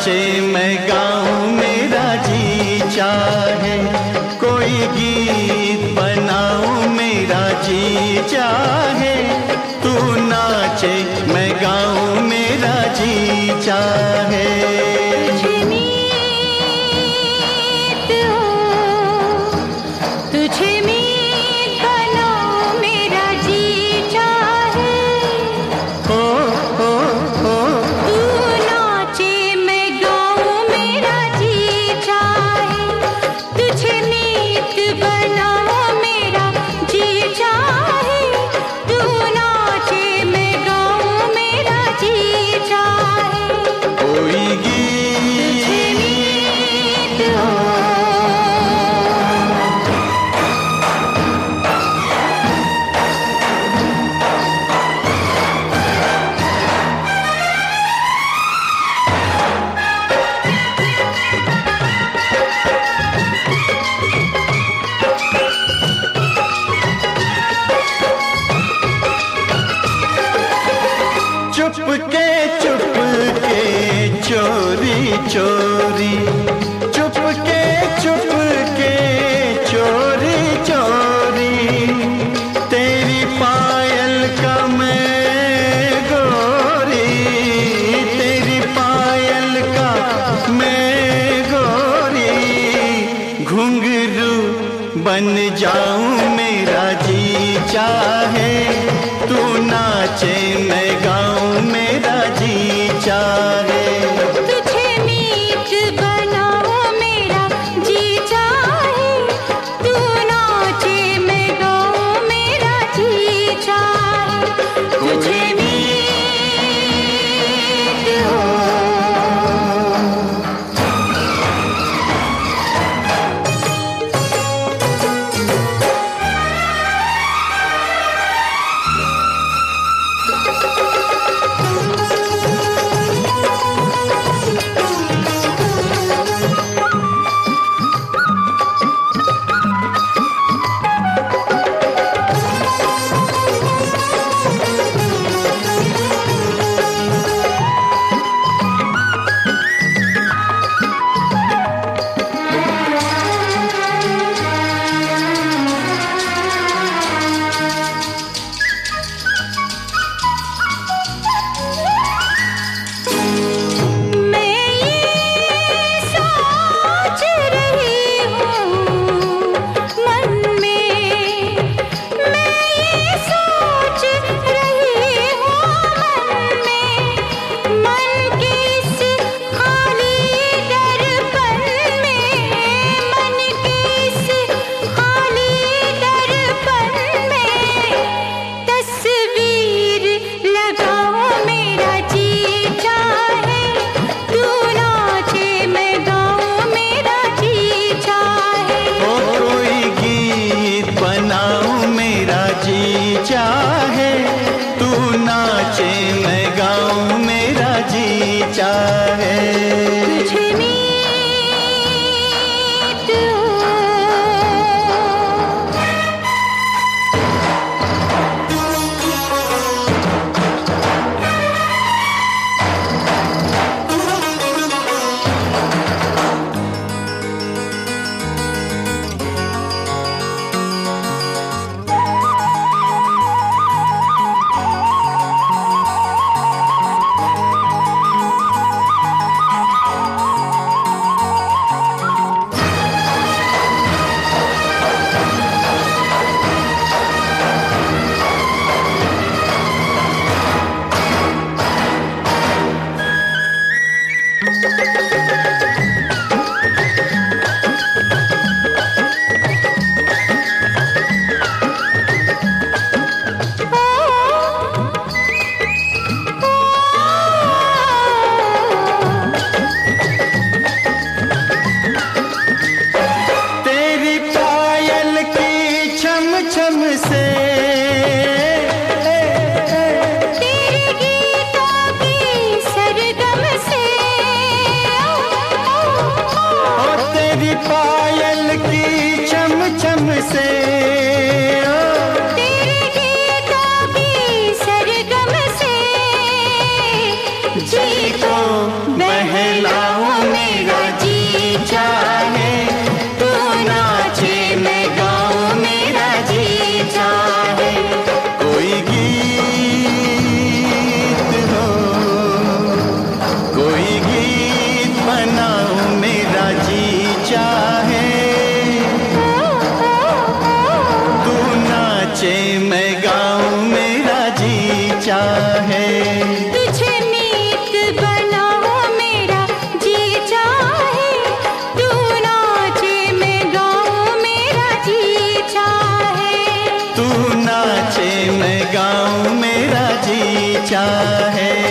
नाचे मैं गाऊं मेरा जी चाहे, कोई गीत बनाऊं मेरा जी चाहे, तू नाचे मैं गाऊं मेरा जी चाहे। चुपके चुपके चोरी चोरी, चुपके चुपके चोरी चोरी, तेरी पायल का मैं गोरी, तेरी पायल का मैं गोरी, घुंघरू बन जाऊं मेरा जी चाहे, तू नाचे मैं गाऊं मेरा जी चाहे। तुझे मीत बनाऊं मेरा जी चाहे, तू नाचे मैं गाऊं मेरा जी चाहे। तुझे चाहे, तू नाचे मैं गाऊं मेरा जी चाहे। तुझे तू नाचे मैं गाऊं मेरा जी चाहे।